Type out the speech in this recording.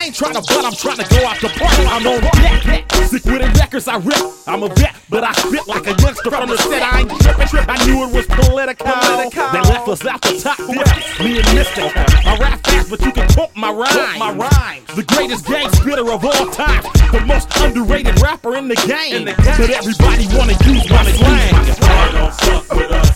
ain't tryna butt, I'm tryna go out the park. I'm on deck, sick with the records I rip. I'm a vet, but I spit like a youngster from the set. I ain't trippin', I knew it was political. They left us out the top 50, me and Mystic. I rap fast, but you can pump my rhymes. The greatest gang spitter of all time, the most underrated rapper in the game. But everybody wanna use my slang. Don't fuck with us.